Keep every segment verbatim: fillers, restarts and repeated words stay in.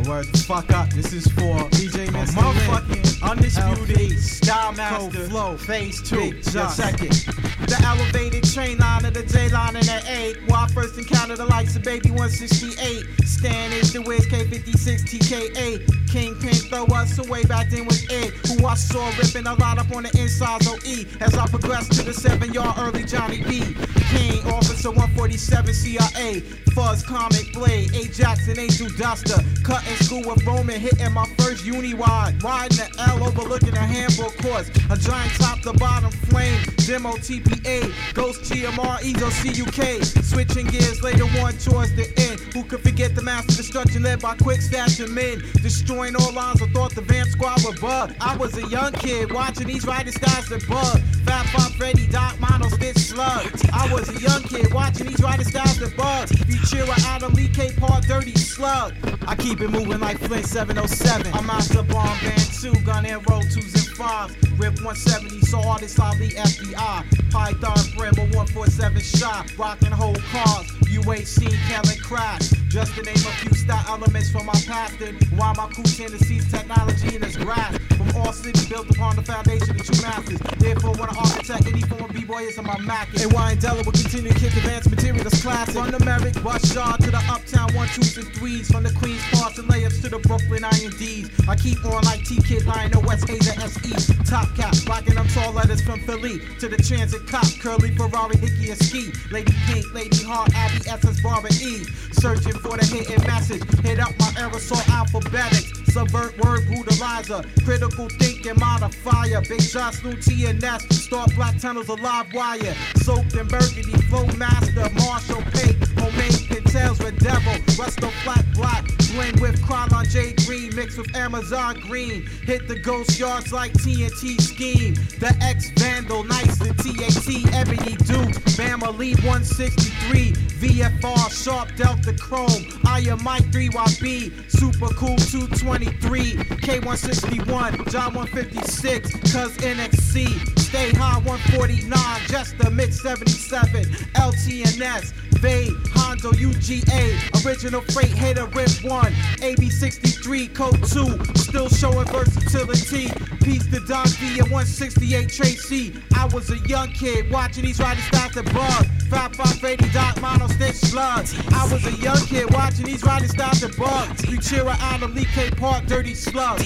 word the fuck up. This is for D J Mister Motherfucking undisputed Style Cold Master Flow, Phase two. Big Just Just. second. The elevated train line of the J line and the A. Where I first encountered the likes of Baby one sixty-eight. Stan is the Wiz K fifty-six T K A. Kingpin throw us away back then with Ed, who I saw ripping a lot up on the insides O E. As I progressed to the seven yard early Johnny B. King, Officer one forty-seven C I A. Fuzz, Comic Blade, A Jackson, Angel Duster. Cutting school with Roman, hitting my first uni wide. Riding the L, overlooking the handbook course. A giant top to bottom flame. Demo T P A, Ghost G M R, Ezo C U K. Switching gears later on towards the end. Who could forget the master destruction led by quick stash and men? Destroying all lines, I thought the Vamp Squad would bug. I was a young kid watching these riding styles that bug. Fat Bob Freddy, Doc Mono, Stitch Slug. I was a young kid watching these riding styles that bug. Futura, Adam Lee, K Part, Dirty Slug. I keep it moving like Flint seven oh seven. I'm Master Bomb Band two, gun and roll twos and fives. Rip one seventy, so artists Ali F B I. Python Brim, a one forty-seven shot. Rockin' whole cars, you ain't seen Kellen crash. Just to name a few style elements from my past and why my cool Tennessee's technology in its grasp. From all cities built upon the foundation of true masters. Therefore, when I architect any form of B-boy is in my Mac. And Wyandotte will continue to kick advanced material that's classic. From the Merrick Bus Yard to the Uptown one, twos, and threes. From the Queens Parts and layups to the Brooklyn I N Ds. I keep on like T-Kid, Lionel West, Hazer, S E. Top cap, rocking them tall letters from Philly to the Transit Cop, Curly, Ferrari, Hickey, and Ski. Lady Pink, Lady Hart, Abby, Essence, Barbara E. Searching for the hidden message. Hit up my aerosol alphabetics. Subvert word brutalizer. Critical thinking modifier. Big shots, new T and S. Start black tunnels, a live wire. Soaked in burgundy, flow master. Marshall Pate. Homemade pintails with devil. Rusto flat black. Blend with Krylon J Green. Mixed with Amazon Green. Hit the ghost yards like T N T scheme. The X Vandal. Nice and T A T. Ebony Duke. Bama Lee one sixty-three. V F R. Sharp Delta Chrome. I am Mike three Y B. Super Cool two twenty-three. K one sixty-one. John one fifty-six. Cuz N X C. Stay High one forty-nine. Just the Mix seventy-seven. L T N S. Vade. Hondo U G A. Original Freight Hater Rip one. A B sixty-three. Code two. Still showing versatility. Peace to Don D and one sixty-eight Tracy. I was a young kid watching these riding styles that bug. Fat Bob Freddy, Doc Mono, Stitch Slug. I was a young kid watching these riding styles that bug. Futura, Adam Lee, K Park, Dirty Slug.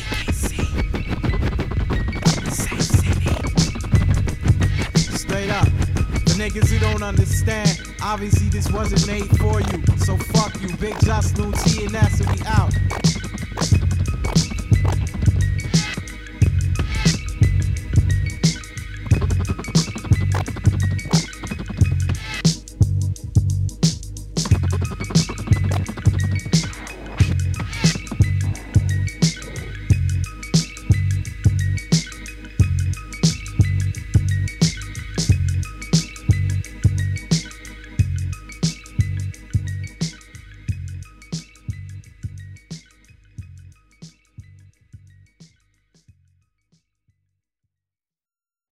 Straight up. The niggas who don't understand, obviously this wasn't made for you. So fuck you, Big Just, Loon T and S, and we out.